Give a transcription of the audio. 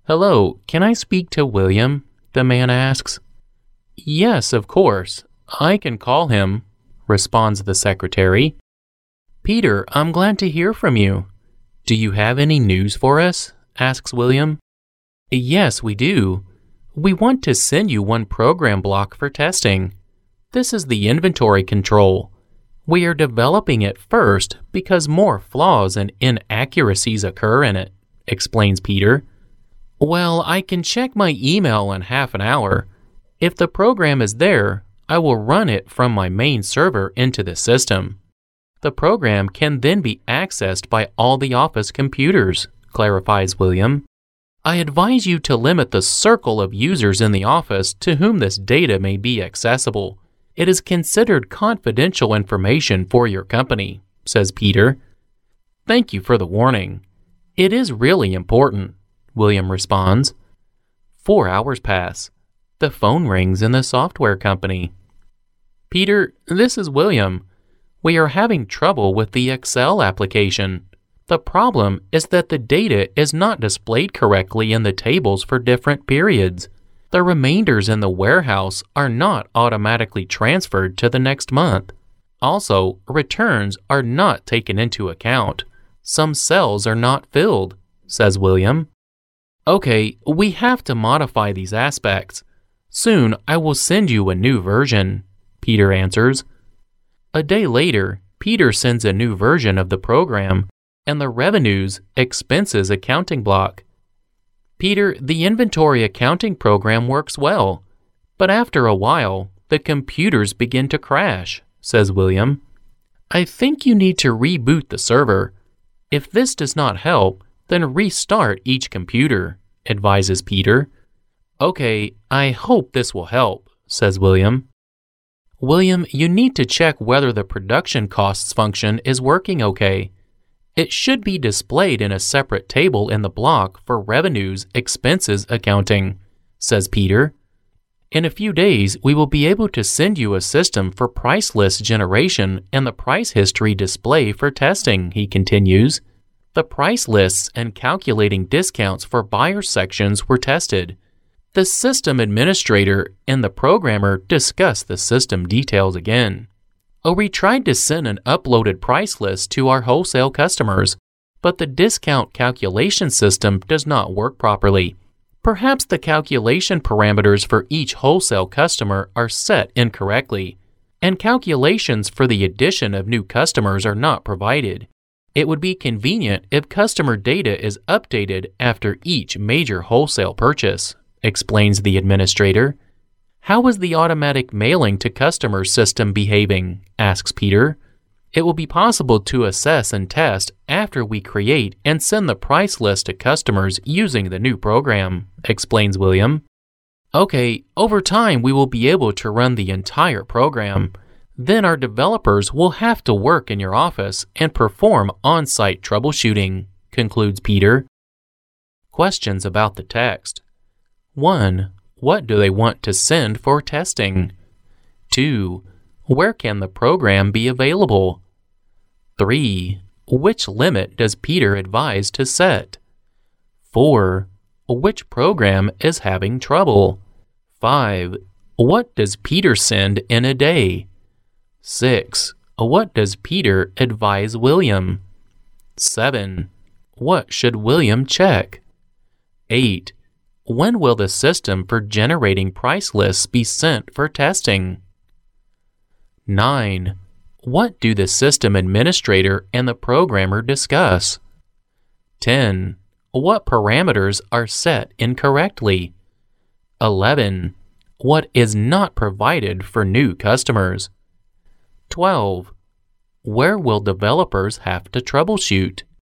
Hello, can I speak to William? The man asks. Yes, of course. I can call him, responds the secretary. Peter, I'm glad to hear from you. Do you have any news for us? Asks William. Yes, we do. We want to send you one program block for testing. This is the inventory control. We are developing it first because more flaws and inaccuracies occur in it, explains Peter. Well, I can check my email in half an hour. If the program is there, I will run it from my main server into the system. The program can then be accessed by all the office computers, clarifies William. I advise you to limit the circle of users in the office to whom this data may be accessible. It is considered confidential information for your company, says Peter. Thank you for the warning. It is really important, William responds. 4 hours pass. The phone rings in the software company. Peter, this is William. We are having trouble with the Excel application. The problem is that the data is not displayed correctly in the tables for different periods. The remainders in the warehouse are not automatically transferred to the next month. Also, returns are not taken into account. Some cells are not filled, says William. Okay, we have to modify these aspects. Soon I will send you a new version, Peter answers. A day later, Peter sends a new version of the program and the revenues, expenses accounting block. Peter, the inventory accounting program works well, but after a while, the computers begin to crash, says William. I think you need to reboot the server. If this does not help, then restart each computer, advises Peter. Okay, I hope this will help, says William. William, you need to check whether the production costs function is working okay. It should be displayed in a separate table in the block for revenues, expenses accounting, says Peter. In a few days, we will be able to send you a system for price list generation and the price history display for testing, he continues. The price lists and calculating discounts for buyer sections were tested. The system administrator and the programmer discussed the system details again. We tried to send an uploaded price list to our wholesale customers, but the discount calculation system does not work properly. Perhaps the calculation parameters for each wholesale customer are set incorrectly, and calculations for the addition of new customers are not provided. It would be convenient if customer data is updated after each major wholesale purchase, explains the administrator. How is the automatic mailing to customers system behaving? Asks Peter. It will be possible to assess and test after we create and send the price list to customers using the new program, explains William. Okay, over time we will be able to run the entire program. Then our developers will have to work in your office and perform on-site troubleshooting, concludes Peter. Questions about the text. 1. What do they want to send for testing? 2. Where can the program be available? 3. Which limit does Peter advise to set? 4. Which program is having trouble? 5. What does Peter send in a day? 6. What does Peter advise William? 7. What should William check? 8. When will the system for generating price lists be sent for testing? 9. What do the system administrator and the programmer discuss? 10. What parameters are set incorrectly? 11. What is not provided for new customers? 12. Where will developers have to troubleshoot?